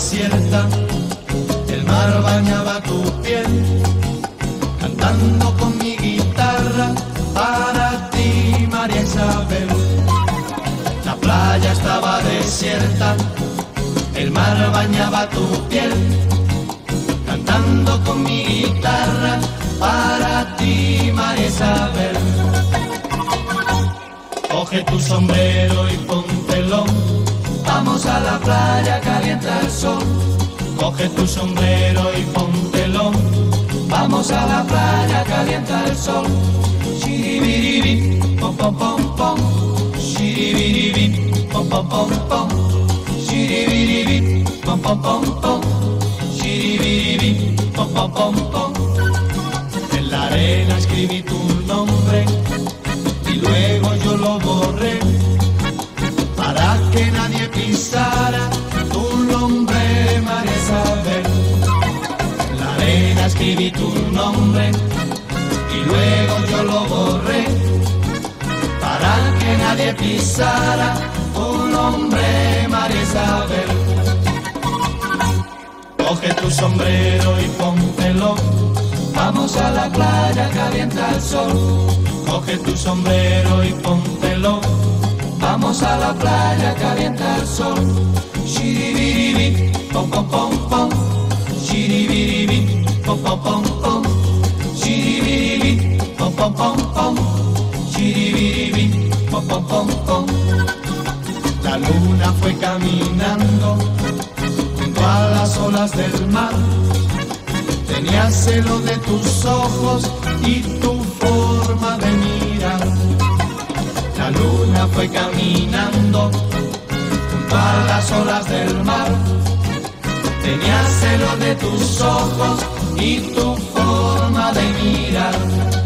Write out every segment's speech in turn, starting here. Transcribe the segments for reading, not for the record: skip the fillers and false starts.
desierta, el mar bañaba tu piel, cantando con mi guitarra para ti, María Isabel. La playa estaba desierta, el mar bañaba tu piel, cantando con mi guitarra para ti, María Isabel. Coge tu sombrero y póntelo, vamos a la playa, calienta el sol. Coge tu sombrero y póntelo, vamos a la playa, calienta el sol. Shiribiribi, pom pom pom pom. Shiribiribi, pom pom pom pom. Shiribiribi, pom pom pom pom. Shiribiribi, pom pom pom pom. En la arena escribí tu nombre y luego yo lo borré para que nadie pisara tu nombre, María Isabel. En la arena escribí tu nombre y luego yo lo borré para que nadie pisara tu nombre, María Isabel. Coge tu sombrero y póntelo, vamos a la playa, calienta el sol. Coge tu sombrero y póntelo, vamos a la playa, calienta el sol. Shiribiribi, pom pom pom pom. Shiribiribi, pom pom pom pom. Shiribiribi, pom pom pom pom. Shiribiribi, pom pom pom pom. La luna fue caminando junto a las olas del mar. Tenía celo de tus ojos y tu forma de mirar. La luna fue caminando junto a las olas del mar. Tenía celo de tus ojos y tu forma de mirar.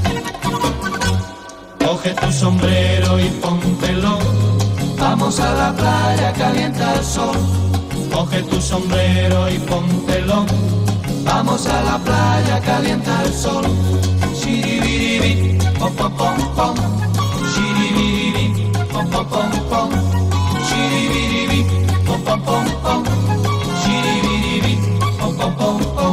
Coge tu sombrero y póntelo, vamos a la playa, calienta el sol. Coge tu sombrero y póntelo, vamos a la playa, calienta el sol. Shiribiribi, pom pom pom pom. Shiribiribi, pom pom pom pom. Shiribiribi, pom pom pom pom. Shiribiribi, pom pom pom pom.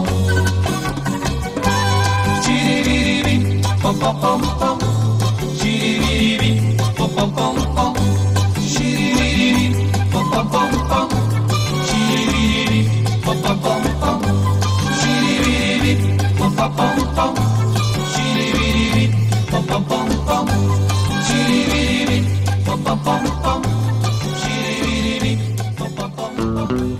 Shiribiribi, pom pom pom pom. Shiribiribi, pom pom pom pom. Shiribiribi, pom pom pom pom. Shiribiribi, pom pom pom pom. Shiribiribi, pom pom pom pom. Shiribiribi, pom pom pom pom. Shiribiribi, pom pom pom pom. Shiribiribi, pom pom pom pom.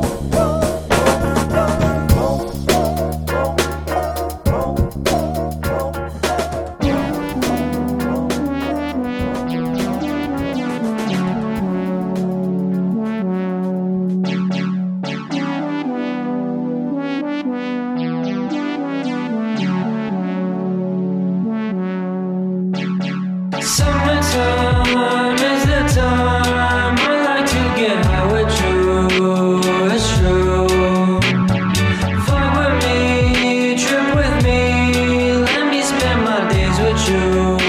Summertime is the time I like to get high with you, it's true. Fuck with me, trip with me, let me spend my days with you.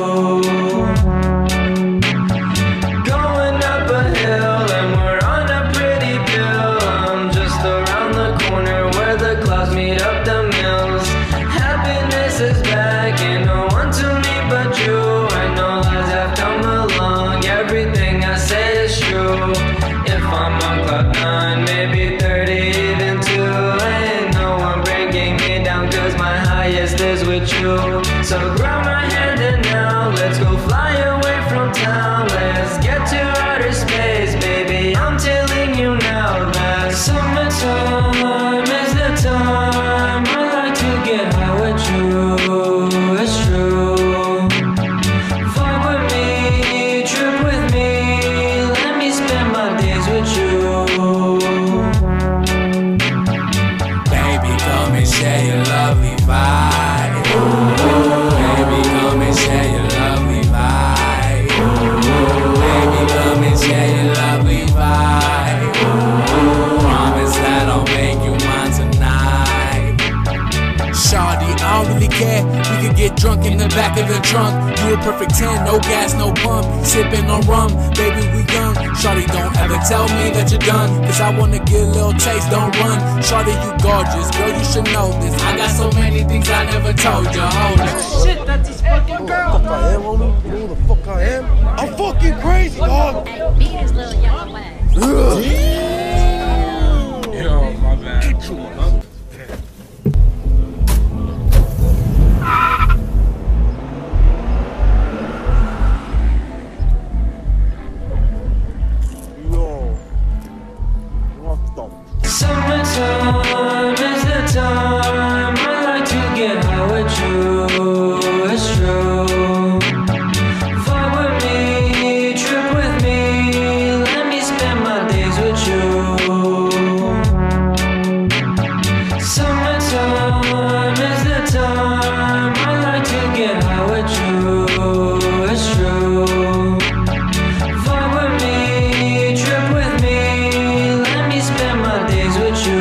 Going up a hill and we're on a pretty pill. I'm just around the corner where the clouds meet up the mills. Happiness is back and no one to me but you. Everything I say is true. If I'm on cloud 9, maybe 30, even 2, ain't no one bringing me down, cause my highest is with you. So grab my hand and now let's go fly away from town. Let's get to outer space, baby, I'm telling you now that summertime is the time I like to get high with you, it's true. Share your lovely vibe. Baby, come and share your lovely vibe. Baby, come and share your lovely vibe. Promise that I'll make you mine tonight. Shawty, I don't really care. We could get drunk in the back of the trunk. You a perfect 10, no gas, no pump. Sipping on rum, baby, we young. Shawty, don't ever tell me that you're done, cause I wanna get a little taste, don't run. Shawty, you gorgeous, girl, you should know this. I got so many things I never told you, hold it. Shit, that's his fucking girl. Fuck I am, homie. You know who the fuck I am? I'm fucking crazy, dog. Hey, beat his little yellow ass. Yo, my bad. Summertime is the time I like to get high with you, it's true. Fuck with me, trip with me, let me spend my days with you. Summertime is the time I like to get high with you, it's true. Fuck with me, trip with me, let me spend my days with you.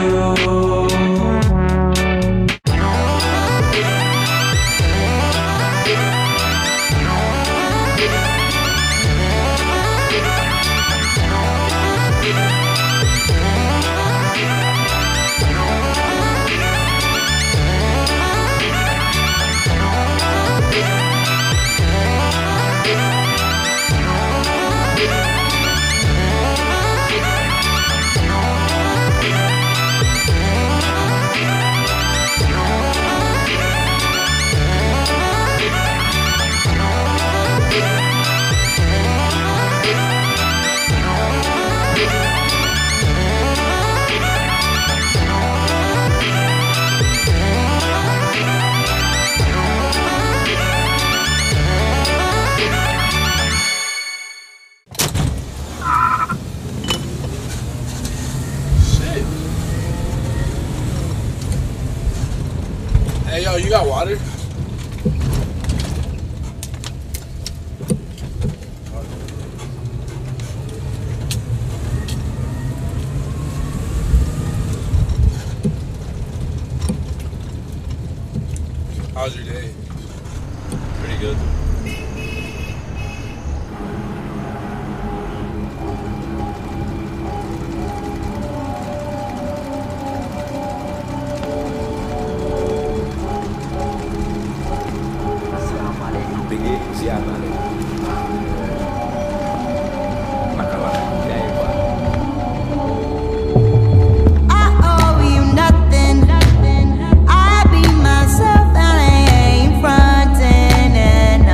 Hey, yo, you got water? How's your day? Pretty good. I be myself and I ain't frontin'.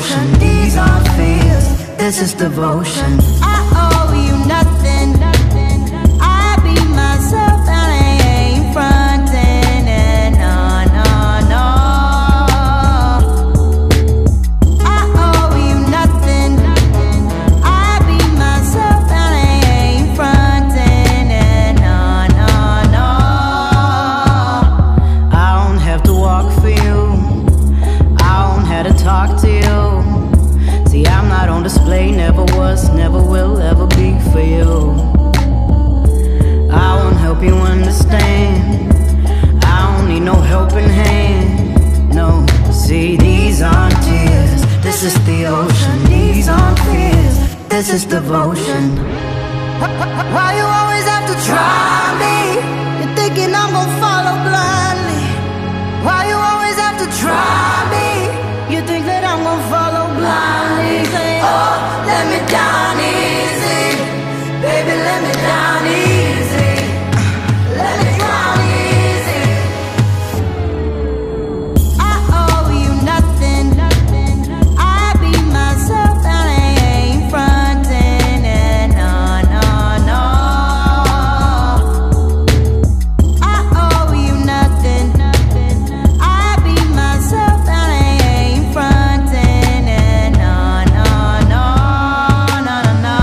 ocean. These aren't fears, this is devotion. I owe you nothing. I be myself and I ain't frontin'. And no, no, no. I owe you nothing. I be myself and I ain't frontin'. And no, no, no. I don't have to walk for you. I don't have to talk to you. See, I'm not on display, never was, never will, ever be for you. I won't help you understand. I don't need no helping hand. No, see, these aren't tears, this is the ocean. These aren't fears, this is devotion. Why you always have to try me? You're thinking I'm gonna follow blindly. Why you always have to try me? You think that I'm gonna follow blindly. Say, oh, let me down easy. Baby, let me down easy. Let me down easy. I owe you nothing. I be myself and I ain't frontin'. And no, no, no. I owe you nothing. I be myself and I ain't frontin'. And no, no, no, no, no, no.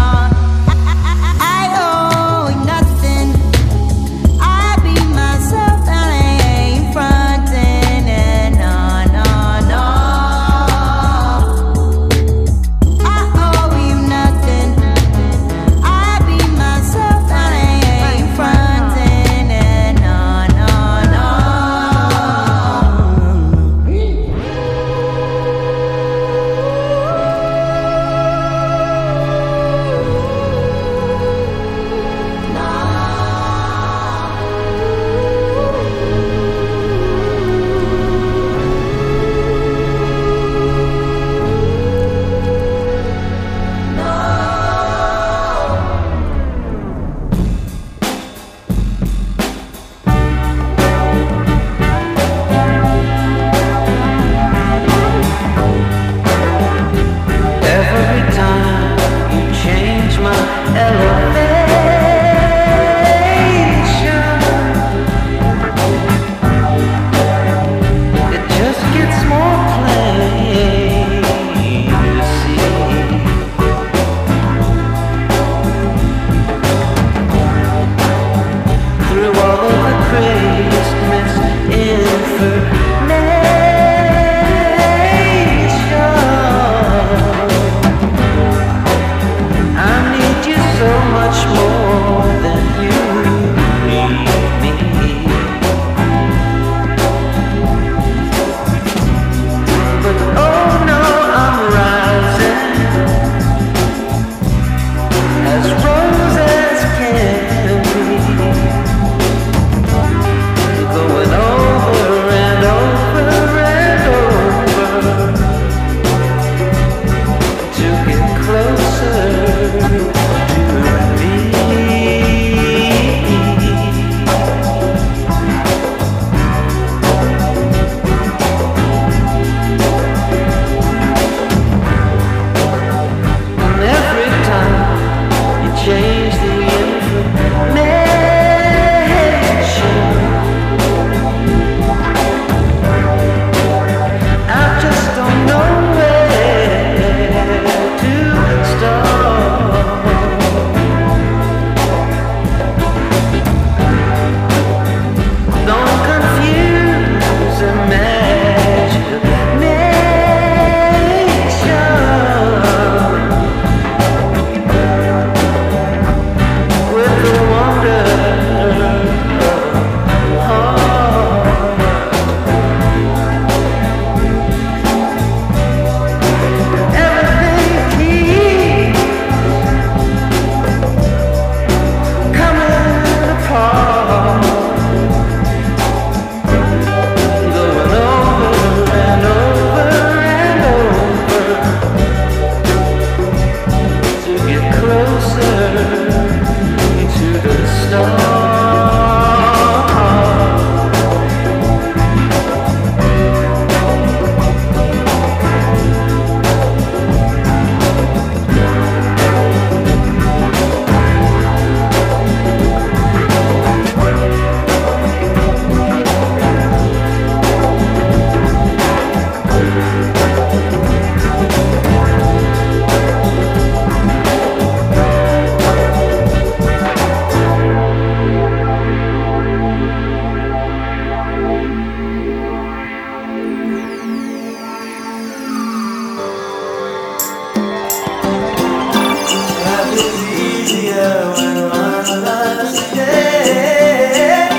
easier when one of us is dead.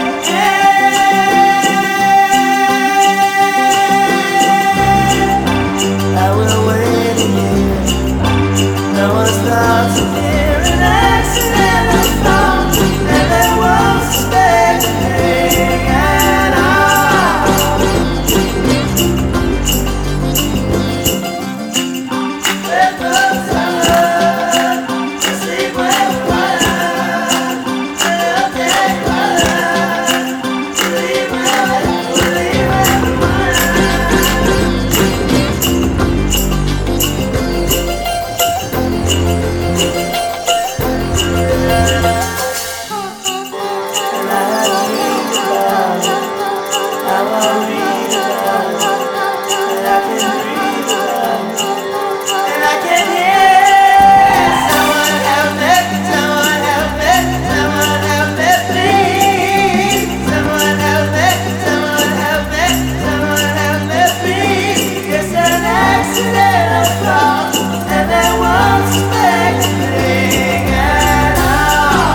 I will wait again. No one stops to fear an accidental thought, and there was suspecting, and and there was suspecting, and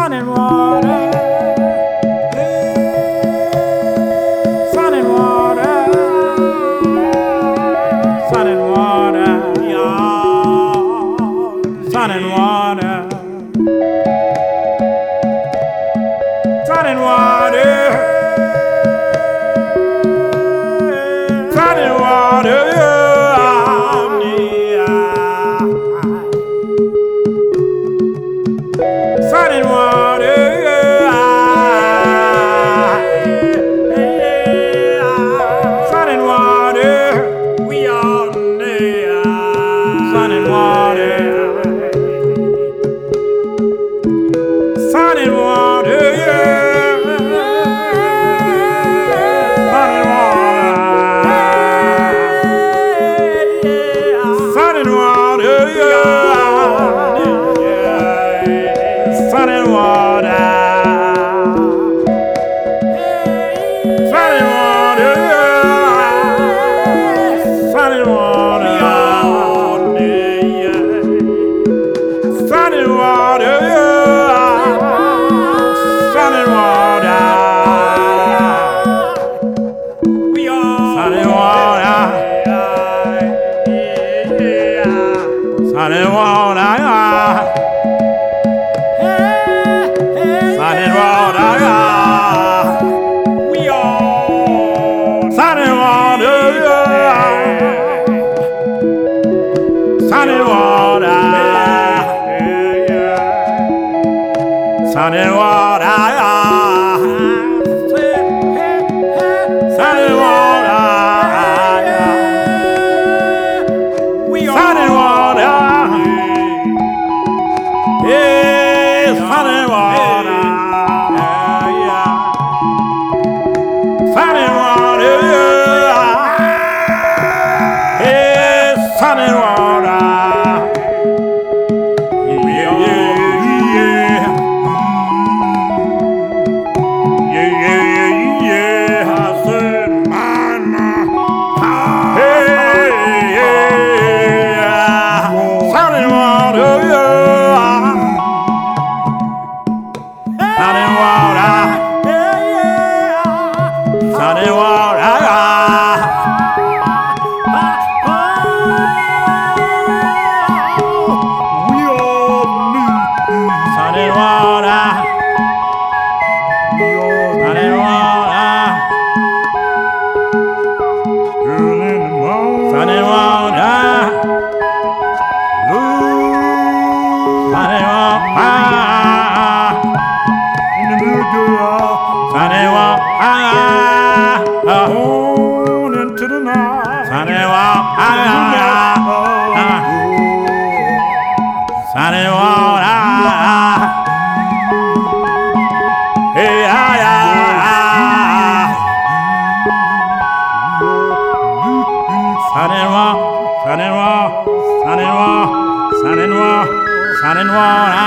sun and water, sun and water, sun and water, yeah. Sun and water, sun and water, sun and water, yeah. Sun and water, sun and water, we all need sun and water, sun and water, sun and water, sun and water, sun and water, sun and water, sun and water, sun and water, sun and water, we all sun and water, sun and water. Sun and water, we all sun and water, sun and water, sun and water, sun and water, we all sun and water, yeah, sun and water. Sun and water, yeah, sun and water, yeah, yeah, yeah, yeah, yeah, I said, hey, yeah, sun and water, yeah, sun and water. Sun and water, we all need sun and water, sun and water, early in the morning, sun and water, sun and water, in the middle, sun and water. On into the night, sun and water, sun and water, hey, sun and water, sun and water, sun and water, sun and water, sun and water.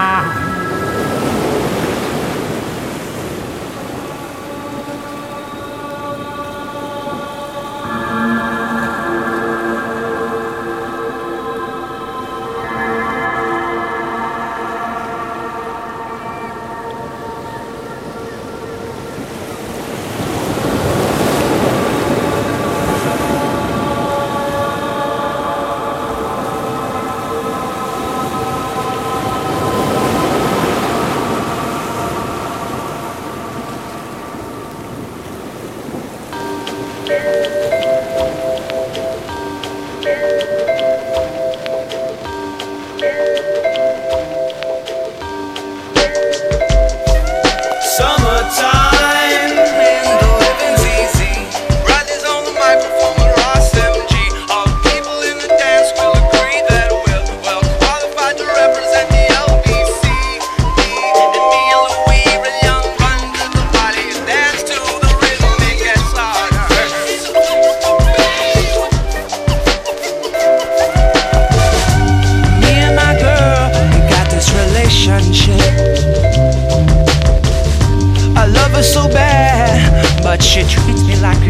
but she treats me like a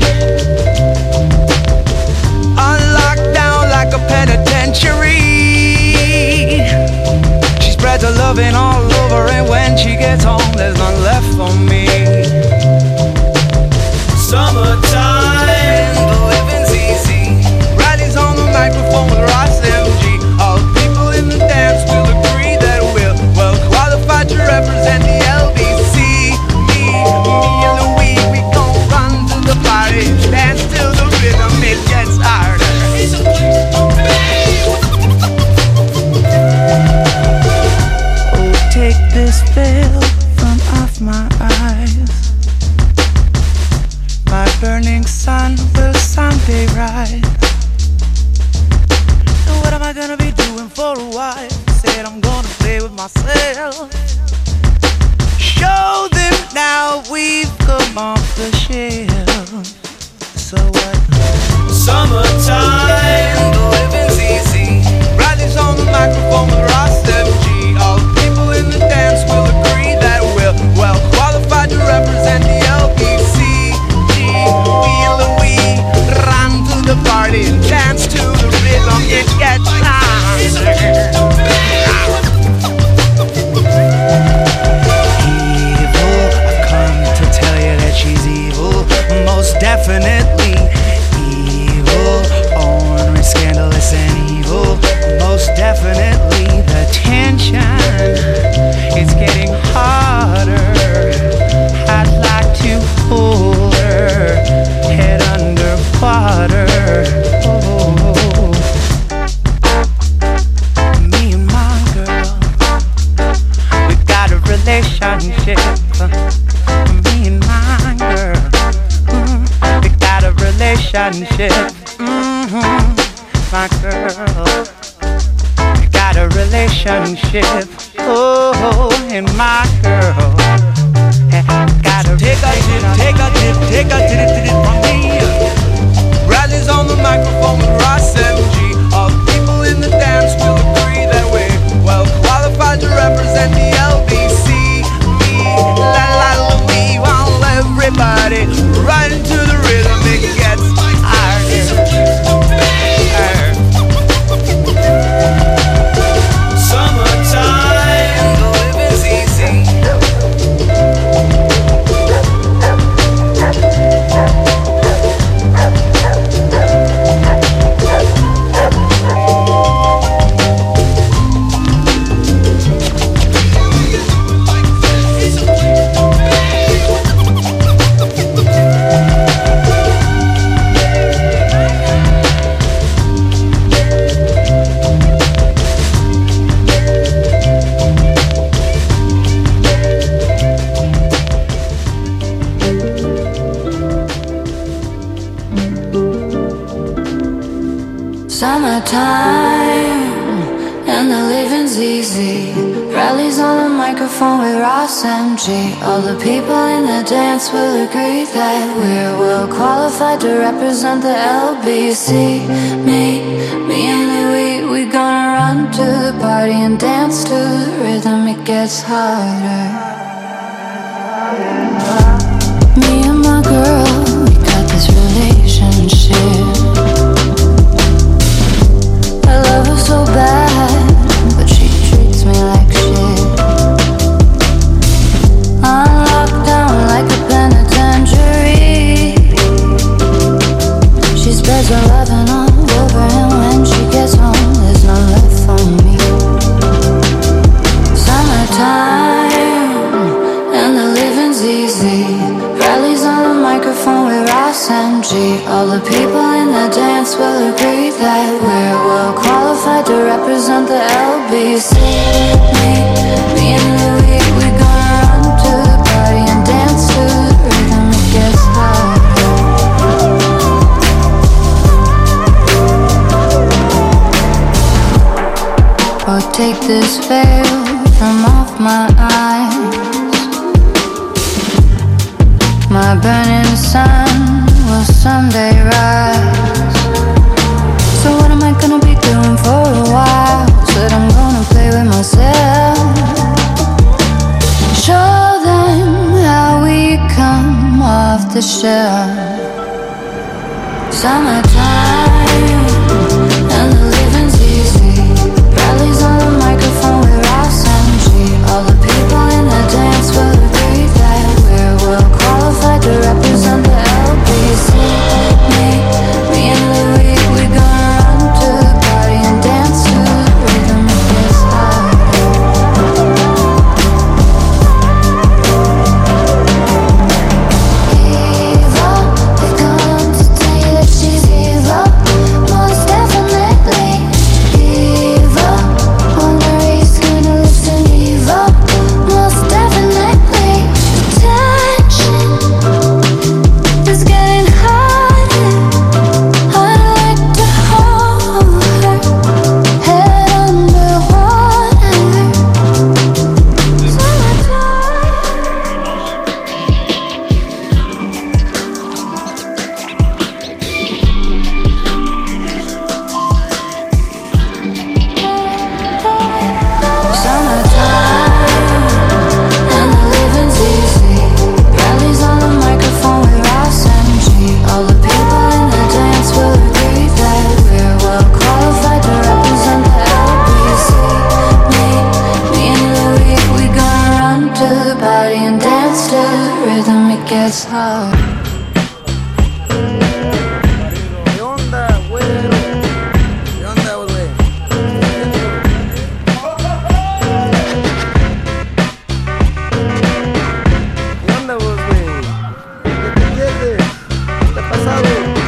unlocked down like a penitentiary. She spreads her loving all over, and when she represent the LBC. Me and Louis, we gon' run to the party, dance till the rhythm, it gets harder. Oh, take this veil from off my eyes. My burning sun will someday rise. And what am I gonna be doing for a while? Said I'm gonna play with myself. Show them now we've come off the shelf. So what? Summertime, the living's easy. Riley's on the microphone with Ross MG. All the people in the dance will agree that we're well qualified to represent the LBC. We and Louis run to the party and dance to the rhythm. It gets evil, I've come to tell you that she's evil. Most definitely evil. Ornery, scandalous and evil. Most definitely the tension, it's getting harder. I'd like to hold her head underwater. Oh, me and my girl, we got a relationship. Me and my girl, we got a relationship. My girl, we got a relationship. Oh, and my girl. Take a tip from me. Bradley's on the microphone with Ross MG. All the people in the dance will agree that we're well qualified to represent the LBC. Me, la la Louis, while everybody right into the rhythm, it gets harder. Summertime, the living's easy. Summertime, and the living's easy. Rallies on the microphone with Ross MG. All the people in the dance will agree that we're well qualified to represent the LBC. Me and Louis, we gonna run to the party and dance to the rhythm, it gets harder. Me and my girl, we got this relationship. I love her so bad, but she treats me like shit. I'm locked down like a penitentiary. She spreads her loving all over, and when she gets home, there's none left for me. Summertime, and the living's easy. Rallies on the microphone with Ross MG. All the people in the dance will agree that we're well qualified to represent the LBC. Me and Louis, we gonna run to the party and dance to the rhythm, it gets harder. Oh, take this veil from off my eyes. My burning sun will someday rise. So what am I gonna be doing for a while? Said I'm gonna play with myself. Show them how we come off the shelf. Summertime, and the living's easy. Rallies on the microphone with Ross MG. All the people in the dance will agree that we're well qualified to represent the LBC. Me and Louis, we gonna run to the party and dance to the rhythm, it gets harder. That's how. ¿Qué onda, güero? ¿Qué onda, güey? ¿Qué onda, vos, güey? ¿Qué te pierdes? ¿Qué te ha pasado?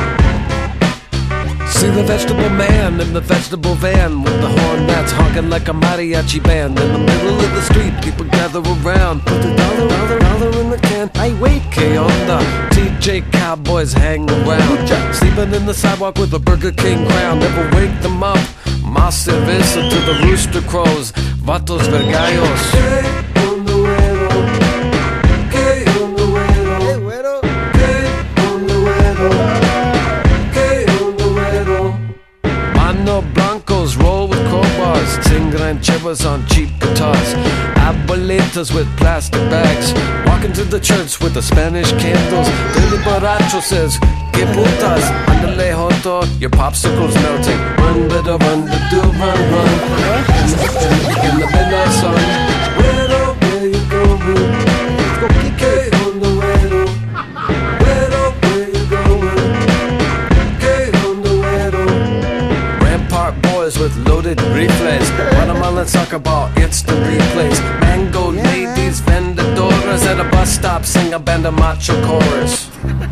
See the vegetable man in the vegetable van with the horn that's honking like a mariachi band. In the middle of the street, people gather around. Put the dollar in the can. Hey, wait, ¿qué onda? TJ Cowboys hang around. Sleeping in the sidewalk with a Burger King crown. Never wake them up. Más cerveza to the rooster crows. Vatos vergallos. ¿Qué onda, güero? ¿Qué onda, güero? ¿Qué, güero? ¿Qué onda, güero? ¿Qué onda, güero? Mano blancos roll with crowbars. Sing rancheras on cheap guitars. Abuelitas with plastic bags. Walking to the church with the Spanish candles. Billy Borracho says, "Que putas, andale joto, your popsicle's melting. Run, better run, do run, run." In the midnight sun, güero, where you going? Let's go kick it on the güero. Güero, where you going? Que on the güero. Rampart boys with loaded reflex. Guatemalan soccer ball, instant replays. Mango ladies, vendedoras at a bus stop, sing a band of macho chorus.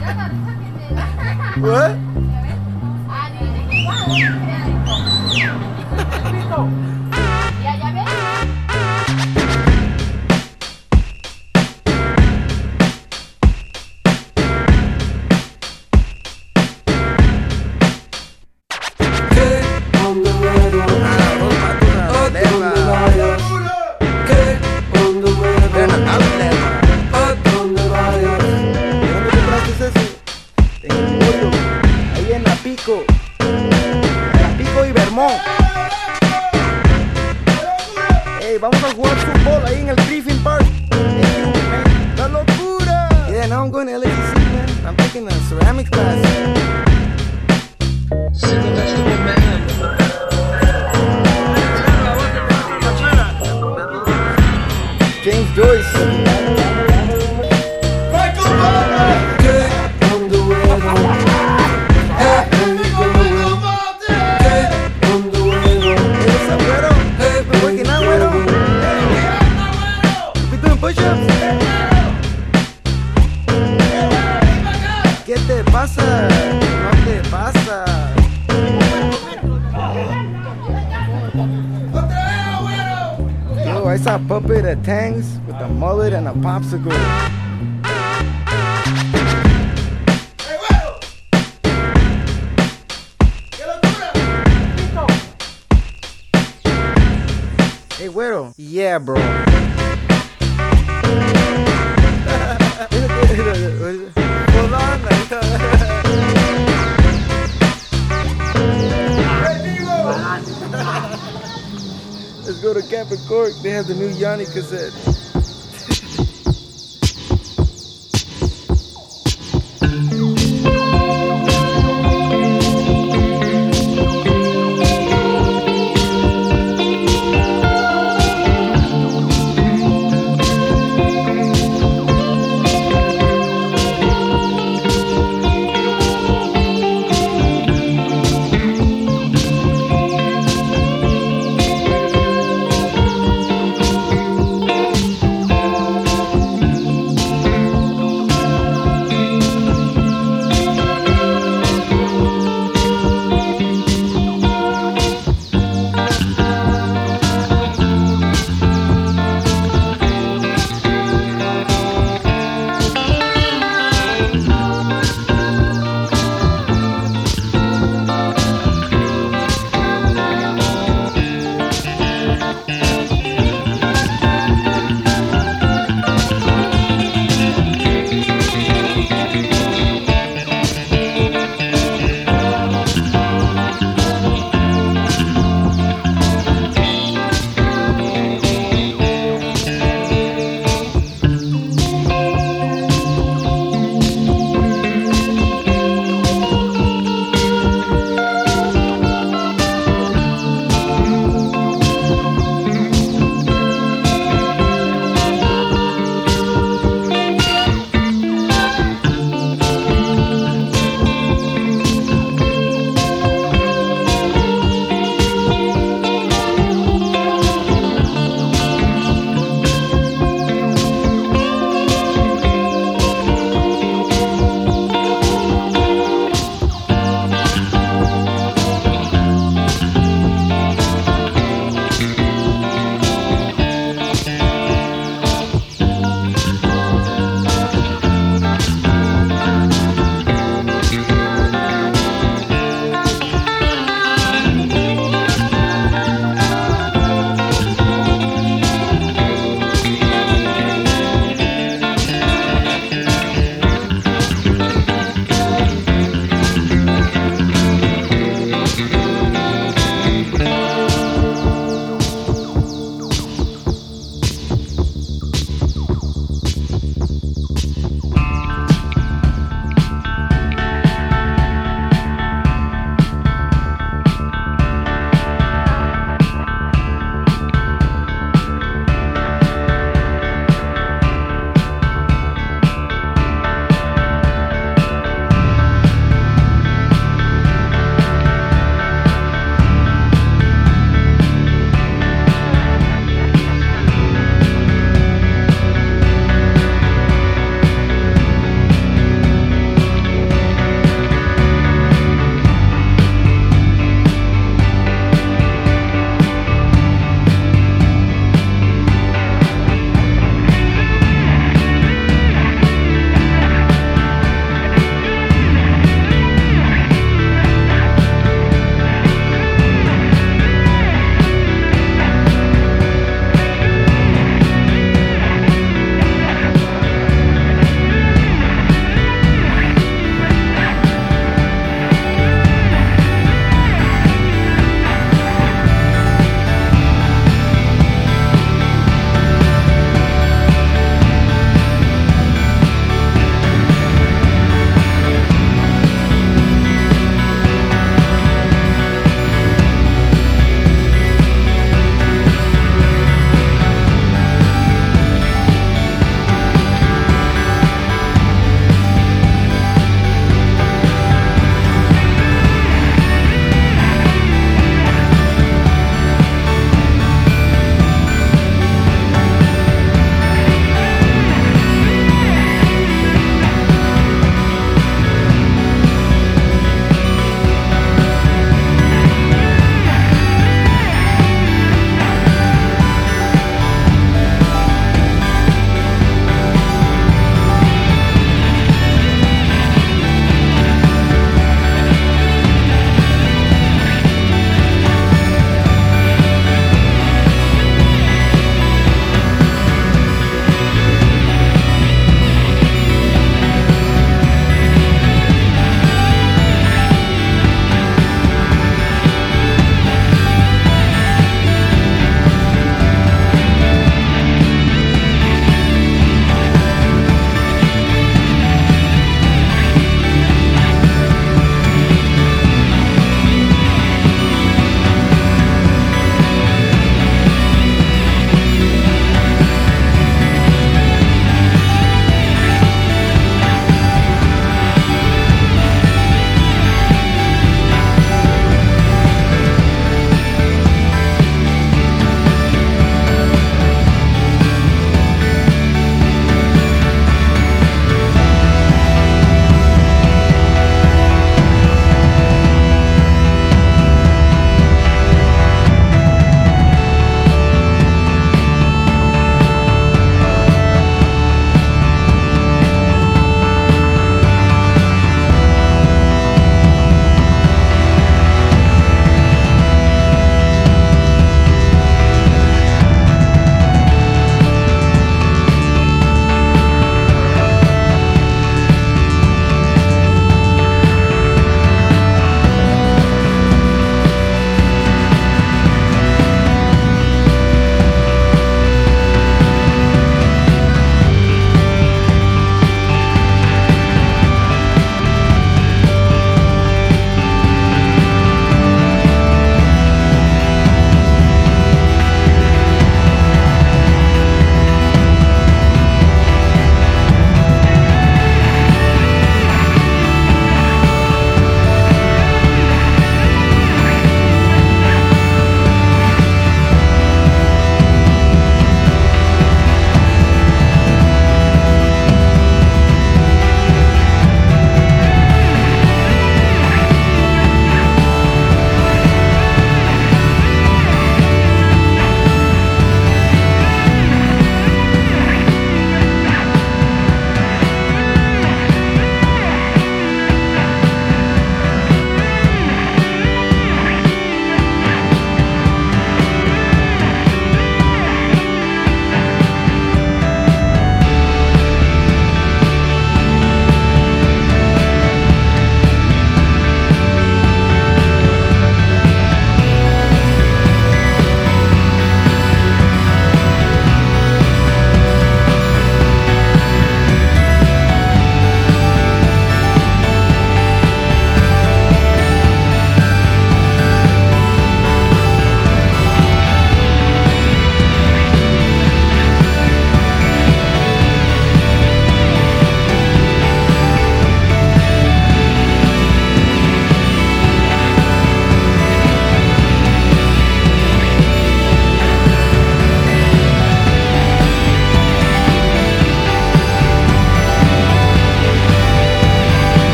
What? Hey, vamos a jugar fútbol ahí en el Griffin Park. ¡La locura! Yeah, now I'm going to LACC, man. I'm taking a ceramics class. See the vegetable man. James Joyce. ¿Qué te pasa? No te pasa. Yo, I saw a puppet at Tang's with a mullet and a popsicle. Hey, güero. Yeah, bro. Hold on, let's go to Cap and Cork. They have the new Yanni cassette.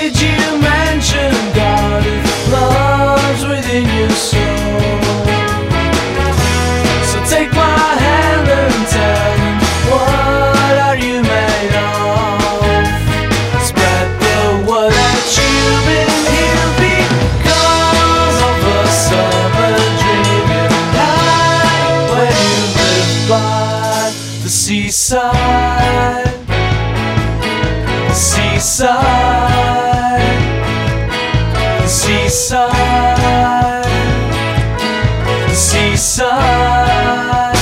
did you mention God if love's within your soul? So take my hand and tell me, what are you made of? Spread the word that you've been here because of a summer dream you had when you lived by the seaside. The seaside, the seaside, the seaside.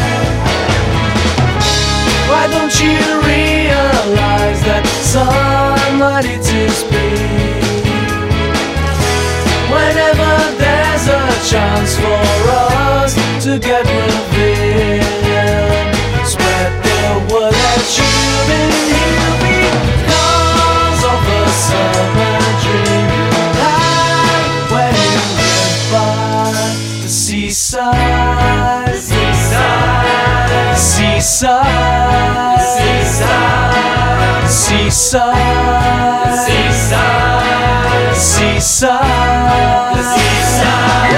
Why don't you realize that sunlight it is speed? Whenever there's a chance for us to get revealed, spread the word that you've been here because of a summer dream you had when you lived by the seaside. The seaside, the seaside, the seaside, the seaside, the seaside, the seaside.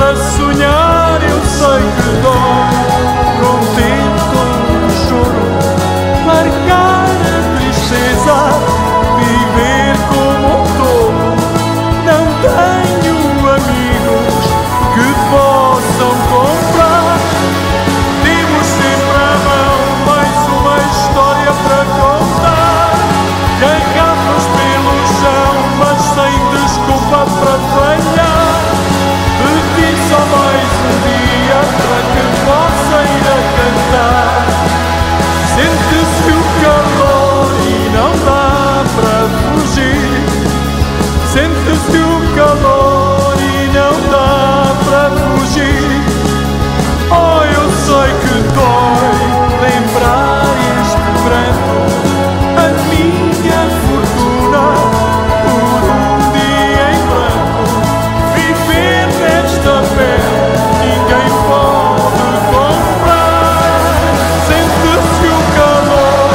para sonhar, eu sei que dói. Contento do choro, marcar a tristeza, viver como um tolo. Não tenho amigos que possam comprar. Temos sempre à mão mais uma história para contar. Garrafas pelo chão, mas sem desculpa para falhar. Pedi só mais um dia para que possa ir a cantar. Sente-se o calor e não dá para fugir. Sente-se o calor e não dá para fugir. Oh, eu sei que dói lembrar este pranto, a minha fortuna por um dia em branco. Viver nesta pele ninguém pode comprar. Sente-se o calor,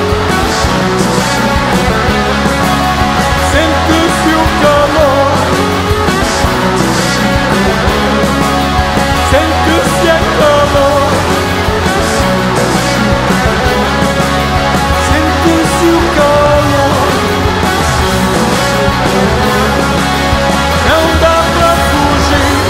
sente-se o calor, sente-se a calor, sente-se o calor. Não dá para fugir.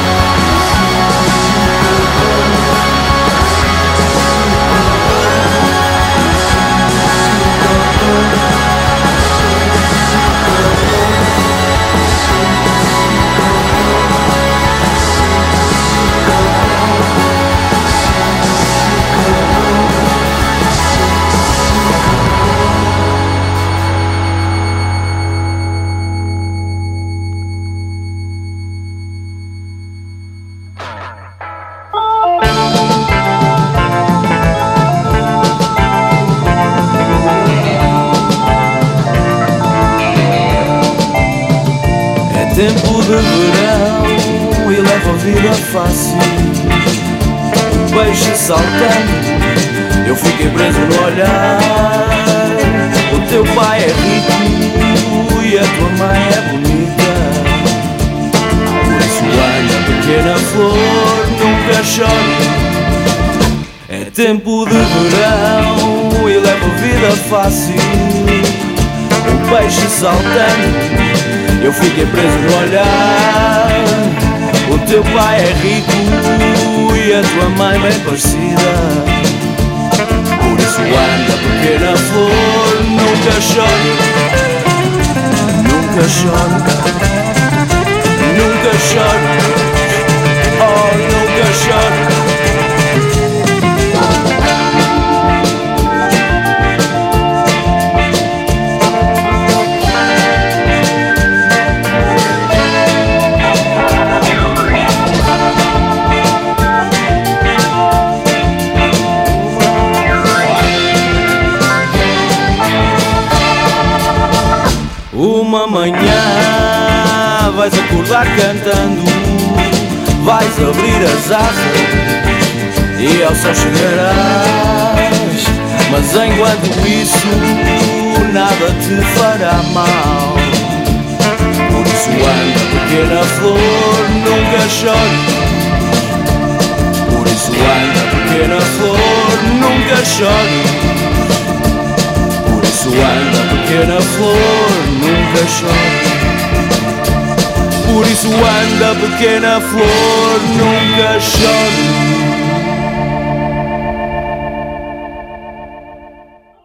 É tempo de verão e leva a vida fácil. Um peixe saltando, eu fiquei preso no olhar. O teu pai é rico e a tua mãe é bonita. Por isso anda, pequena flor, nunca chore. É tempo de verão e leva a vida fácil. Um peixe saltando, eu fiquei preso no olhar. O teu pai é rico e a tua mãe bem parecida. Por isso anda, pequena flor, nunca chore. Nunca chore, nunca chore. Oh, nunca chore. Uma manhã vais acordar cantando, vais abrir as asas e ao céu chegarás. Mas enquanto isso nada te fará mal. Por isso anda, pequena flor, nunca chore. Por isso anda, pequena flor, nunca chore. Por isso anda, pequena flor, nunca chore. Por isso anda, pequena flor, nunca chore.